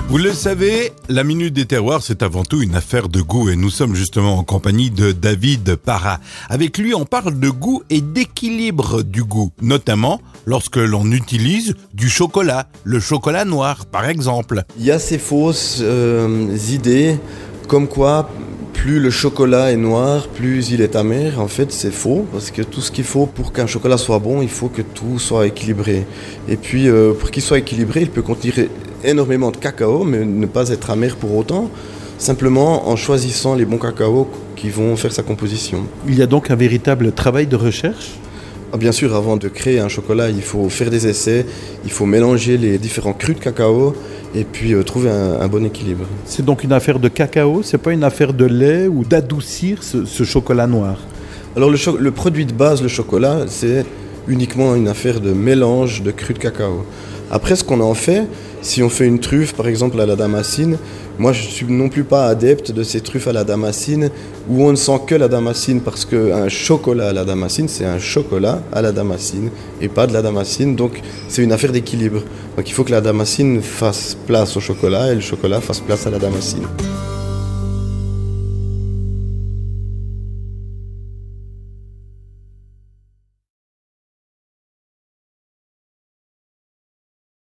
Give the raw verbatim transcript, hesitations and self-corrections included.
Vous le savez, la Minute des Terroirs, c'est avant tout une affaire de goût et nous sommes justement en compagnie de David Parra. Avec lui, on parle de goût et d'équilibre du goût, notamment lorsque l'on utilise du chocolat, le chocolat noir par exemple. Il y a ces fausses euh, idées comme quoi plus le chocolat est noir, plus il est amer. En fait, c'est faux parce que tout ce qu'il faut pour qu'un chocolat soit bon, il faut que tout soit équilibré. Et puis, euh, pour qu'il soit équilibré, il peut contenir énormément de cacao, mais ne pas être amer pour autant, simplement en choisissant les bons cacaos qui vont faire sa composition. Il y a donc un véritable travail de recherche ? Ah, bien sûr, avant de créer un chocolat, il faut faire des essais, il faut mélanger les différents crus de cacao et puis euh, trouver un, un bon équilibre. C'est donc une affaire de cacao, c'est pas une affaire de lait ou d'adoucir ce, ce chocolat noir ? Alors le, cho- le produit de base, le chocolat, c'est uniquement une affaire de mélange de crus de cacao. Après, ce qu'on en fait, si on fait une truffe, par exemple à la damascene, moi je ne suis non plus pas adepte de ces truffes à la damascene où on ne sent que la damascene parce qu'un chocolat à la damascene, c'est un chocolat à la damascene et pas de la damascene, donc c'est une affaire d'équilibre. Donc il faut que la damascene fasse place au chocolat et le chocolat fasse place à la damascene.